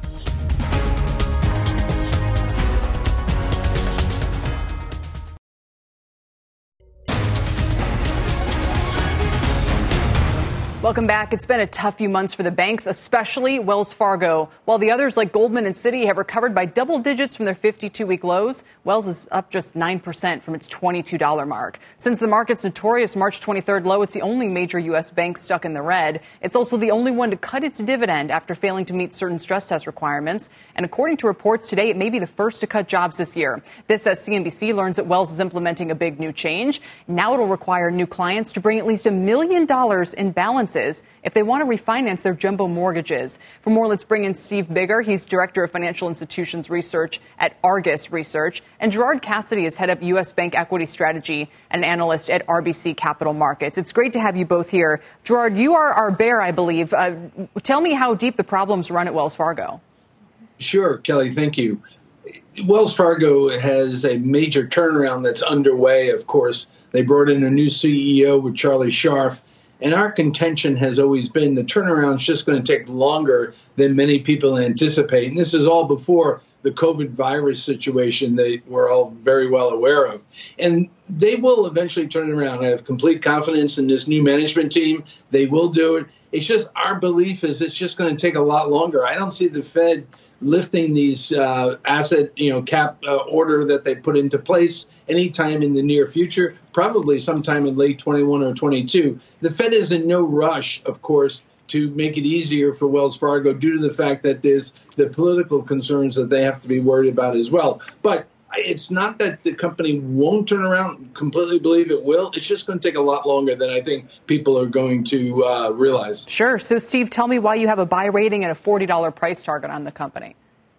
Welcome back. It's been a tough few months for the banks, especially Wells Fargo. While the others like Goldman and Citi have recovered by double digits from their fifty-two-week lows, Wells is up just nine percent from its twenty-two dollars mark. Since the market's notorious March twenty-third low, it's the only major U S bank stuck in the red. It's also the only one to cut its dividend after failing to meet certain stress test requirements. And according to reports today, it may be the first to cut jobs this year. This as C N B C learns that Wells is implementing a big new change. Now it'll require new clients to bring at least a million dollars in balance if they want to refinance their jumbo mortgages. For more, let's bring in Steve Bigger. He's Director of Financial Institutions Research at Argus Research. And Gerard Cassidy is head of U S Bank Equity Strategy and analyst at R B C Capital Markets. It's great to have you both here. Gerard, you are our bear, I believe. Uh, tell me how deep the problems run at Wells Fargo. Sure, Kelly, thank you. Wells Fargo has a major turnaround that's underway, of course. They brought in a new C E O with Charlie Scharf. And our contention has always been the turnaround's just going to take longer than many people anticipate. And this is all before the COVID virus situation that we're all very well aware of. And they will eventually turn it around. I have complete confidence in this new management team. They will do it. It's just our belief is it's just going to take a lot longer. I don't see the Fed lifting these uh, asset, you know, cap uh, order that they put into place anytime in the near future, probably sometime in late twenty-one or twenty-two. The Fed is in no rush, of course, to make it easier for Wells Fargo due to the fact that there's the political concerns that they have to be worried about as well. But it's not that the company won't turn around, completely believe it will. It's just going to take a lot longer than I think people are going to uh, realize. Sure. So, Steve, tell me why you have a buy rating and a forty dollars price target on the company.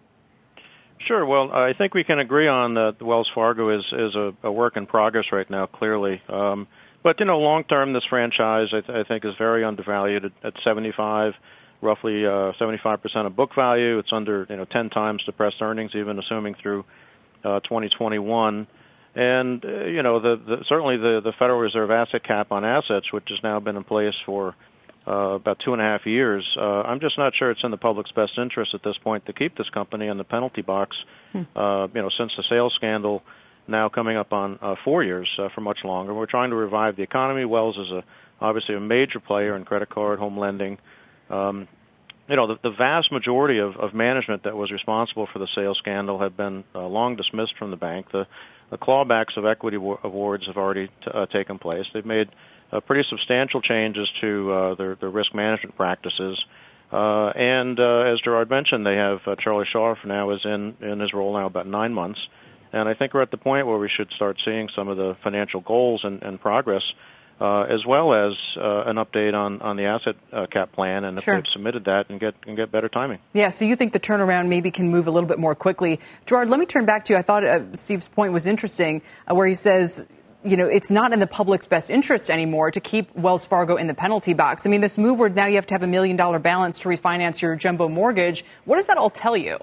Sure. Well, I think we can agree on that Wells Fargo is, is a, a work in progress right now, clearly. Um, but, you know, long term, this franchise, I, th- I think, is very undervalued at, at seventy-five, roughly uh, seventy-five percent of book value. It's under, you know, ten times depressed earnings, even assuming through Uh, twenty twenty-one, and uh, you know the, the certainly the, the Federal Reserve asset cap on assets, which has now been in place for uh, about two and a half years. Uh, I'm just not sure it's in the public's best interest at this point to keep this company in the penalty box. Hmm. Uh, you know, since the sales scandal, now coming up on uh, four years uh, for much longer. We're trying to revive the economy. Wells is a obviously a major player in credit card, home lending. Um, You know, the, the vast majority of, of management that was responsible for the sales scandal have been uh, long dismissed from the bank. The, the clawbacks of equity w- awards have already t- uh, taken place. They've made uh, pretty substantial changes to uh, their, their risk management practices. Uh, and uh, as Gerard mentioned, they have uh, Charlie Scharf now is in, in his role now about nine months. And I think we're at the point where we should start seeing some of the financial goals and, and progress Uh, as well as uh, an update on, on the asset uh, cap plan, and if sure. they've submitted that, and get and get better timing. Yeah, so you think the turnaround maybe can move a little bit more quickly. Gerard, let me turn back to you. I thought uh, Steve's point was interesting, uh, where he says, you know, it's not in the public's best interest anymore to keep Wells Fargo in the penalty box. I mean, this move where now you have to have a million dollar balance to refinance your jumbo mortgage, what does that all tell you?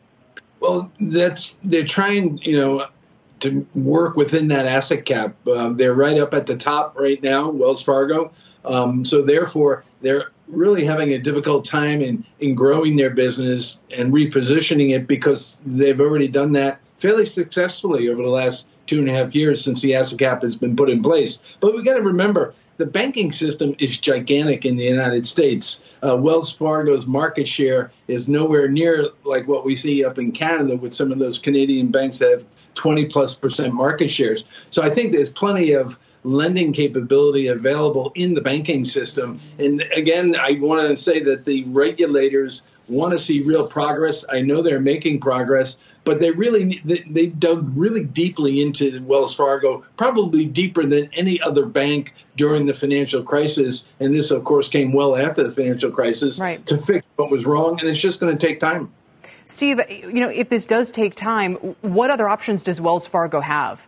Well, that's they're trying, you know, to work within that asset cap. Um, they're right up at the top right now, Wells Fargo. Um, so therefore, they're really having a difficult time in, in growing their business and repositioning it because they've already done that fairly successfully over the last two and a half years since the asset cap has been put in place. But we got to remember, the banking system is gigantic in the United States. Uh, Wells Fargo's market share is nowhere near like what we see up in Canada with some of those Canadian banks that have twenty plus percent market shares. So I think there's plenty of lending capability available in the banking system. And again, I want to say that the regulators want to see real progress. I know they're making progress, but they really they, they dug really deeply into Wells Fargo, probably deeper than any other bank during the financial crisis. And this, of course, came well after the financial crisis right. to fix what was wrong. And it's just going to take time. Steve, you know, if this does take time, what other options does Wells Fargo have?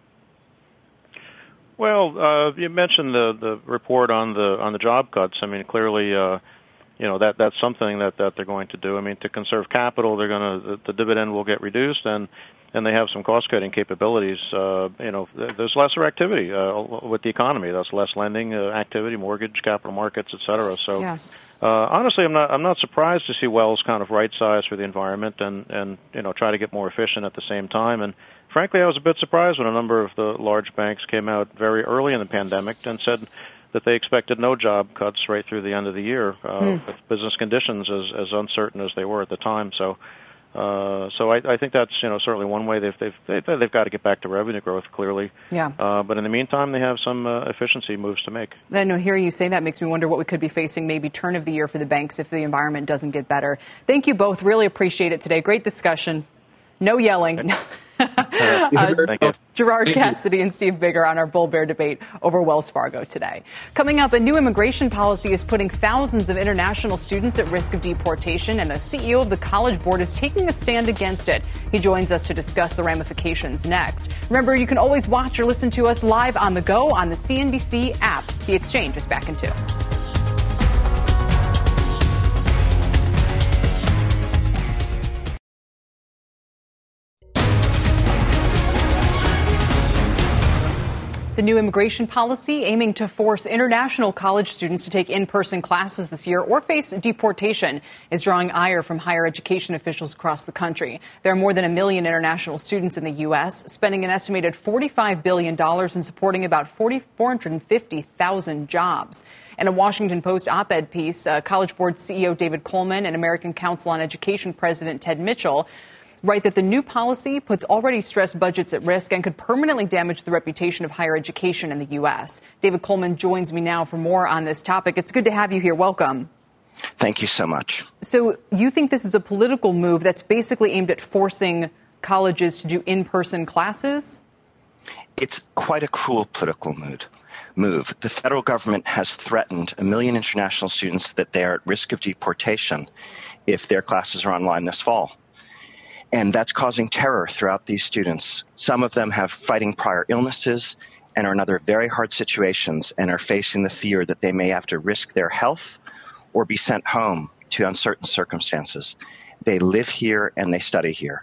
Well, uh, you mentioned the, the report on the on the job cuts. I mean, clearly, uh, you know, that that's something that, that they're going to do. I mean, to conserve capital, they're going to the, the dividend will get reduced, and and they have some cost cutting capabilities. Uh, you know, there's lesser activity uh, with the economy. That's less lending uh, activity, mortgage, capital markets, et cetera. So. Yeah. Uh, honestly, I'm not. I'm not surprised to see Wells kind of right size for the environment and, and you know try to get more efficient at the same time. And frankly, I was a bit surprised when a number of the large banks came out very early in the pandemic and said that they expected no job cuts right through the end of the year, uh, Hmm. with business conditions as, as uncertain as they were at the time. So, uh, so I, I think that's you know certainly one way they've they've they've, they've got to get back to revenue growth clearly. Yeah. Uh, but in the meantime, they have some uh, efficiency moves to make. Then no, hearing you say that makes me wonder what we could be facing maybe turn of the year for the banks if the environment doesn't get better. Thank you both. Really appreciate it today. Great discussion. No yelling. Uh, Thank you. Gerard Thank you. Cassidy and Steve Bigger on our Bull Bear debate over Wells Fargo today. Coming up, a new immigration policy is putting thousands of international students at risk of deportation, and the C E O of the College Board is taking a stand against it. He joins us to discuss the ramifications next. Remember, you can always watch or listen to us live on the go on the C N B C app. The Exchange is back in two. The new immigration policy aiming to force international college students to take in-person classes this year or face deportation is drawing ire from higher education officials across the country. There are more than a million international students in the U S, spending an estimated forty-five billion dollars and supporting about four hundred fifty thousand jobs. In a Washington Post op-ed piece, uh, College Board C E O David Coleman and American Council on Education President Ted Mitchell write that the new policy puts already stressed budgets at risk and could permanently damage the reputation of higher education in the U S. David Coleman joins me now for more on this topic. It's good to have you here. Welcome. Thank you so much. So you think this is a political move that's basically aimed at forcing colleges to do in-person classes? It's quite a cruel political mood. Move. The federal government has threatened a million international students that they are at risk of deportation if their classes are online this fall. And that's causing terror throughout these students. Some of them have fighting prior illnesses and are in other very hard situations and are facing the fear that they may have to risk their health or be sent home to uncertain circumstances. They live here and they study here.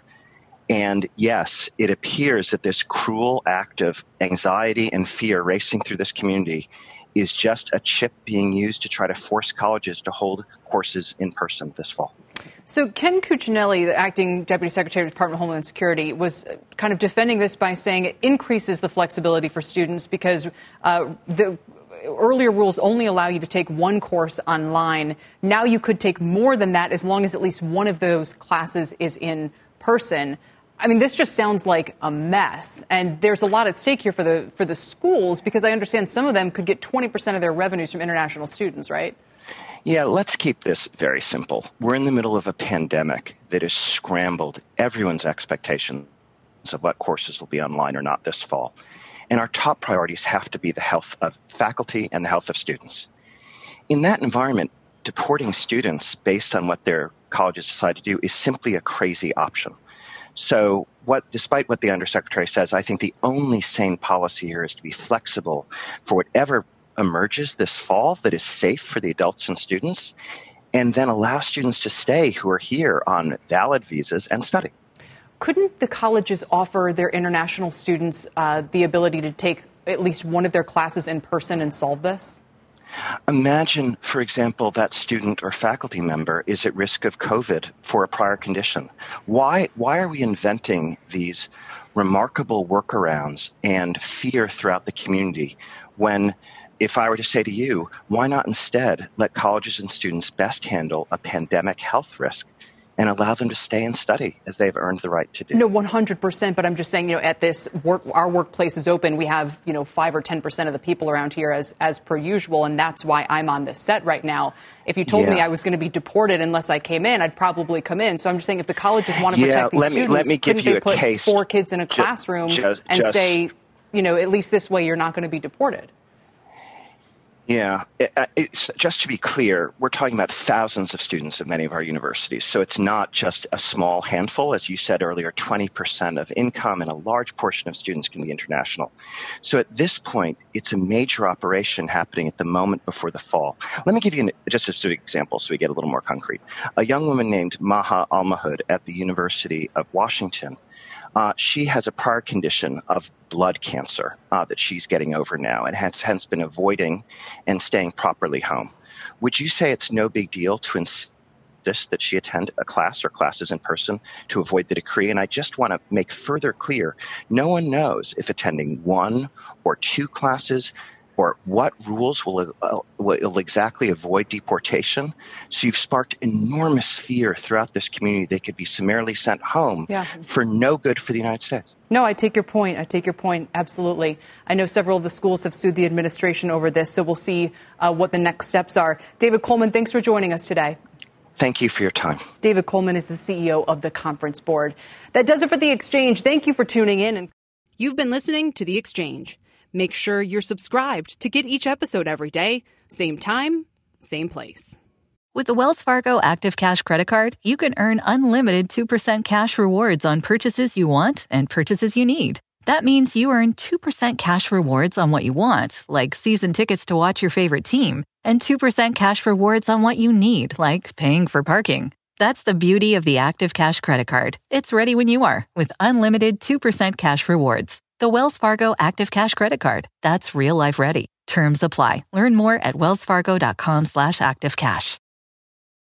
And yes, it appears that this cruel act of anxiety and fear racing through this community is just a chip being used to try to force colleges to hold courses in person this fall. So Ken Cuccinelli, the acting Deputy Secretary of the Department of Homeland Security, was kind of defending this by saying it increases the flexibility for students because uh, the earlier rules only allow you to take one course online. Now you could take more than that as long as at least one of those classes is in person. I mean, this just sounds like a mess, and there's a lot at stake here for the for the schools because I understand some of them could get twenty percent of their revenues from international students, right? Yeah, let's keep this very simple. We're in the middle of a pandemic that has scrambled everyone's expectations of what courses will be online or not this fall. And our top priorities have to be the health of faculty and the health of students. In that environment, deporting students based on what their colleges decide to do is simply a crazy option. So what, despite what the Undersecretary says, I think the only sane policy here is to be flexible for whatever emerges this fall that is safe for the adults and students, and then allow students to stay who are here on valid visas and study. Couldn't the colleges offer their international students uh, the ability to take at least one of their classes in person and solve this? Imagine, for example, that student or faculty member is at risk of COVID for a prior condition. Why, why are we inventing these remarkable workarounds and fear throughout the community when, if I were to say to you, why not instead let colleges and students best handle a pandemic health risk and allow them to stay and study as they've earned the right to do? No, one hundred percent. But I'm just saying, you know, at this work, our workplace is open. We have, you know, five or ten percent of the people around here as, as per usual. And that's why I'm on this set right now. If you told yeah. me I was going to be deported unless I came in, I'd probably come in. So I'm just saying if the colleges want to yeah, protect these let me, students, let me give couldn't you they a put case. four kids in a classroom just, and just, say, you know, at least this way you're not going to be deported? Yeah, it, it's, just to be clear, we're talking about thousands of students at many of our universities. So it's not just a small handful. As you said earlier, twenty percent of income and a large portion of students can be international. So at this point, it's a major operation happening at the moment before the fall. Let me give you an, just an example so we get a little more concrete. A young woman named Maha Almahud at the University of Washington. Uh, she has a prior condition of blood cancer uh, that she's getting over now and has hence been avoiding and staying properly home. Would you say it's no big deal to insist that she attend a class or classes in person to avoid the decree? And I just want to make further clear, no one knows if attending one or two classes or what rules will, uh, will exactly avoid deportation. So you've sparked enormous fear throughout this community. They could be summarily sent home yeah. for no good for the United States. No, I take your point. I take your point. Absolutely. I know several of the schools have sued the administration over this, so we'll see uh, what the next steps are. David Coleman, thanks for joining us today. Thank you for your time. David Coleman is the C E O of the Conference Board. That does it for The Exchange. Thank you for tuning in. And You've been listening to The Exchange. Make sure you're subscribed to get each episode every day, same time, same place. With the Wells Fargo Active Cash Credit Card, you can earn unlimited two percent cash rewards on purchases you want and purchases you need. That means you earn two percent cash rewards on what you want, like season tickets to watch your favorite team, and two percent cash rewards on what you need, like paying for parking. That's the beauty of the Active Cash Credit Card. It's ready when you are, with unlimited two percent cash rewards. The Wells Fargo Active Cash Credit Card. That's real life ready. Terms apply. Learn more at wellsfargo.com slash activecash.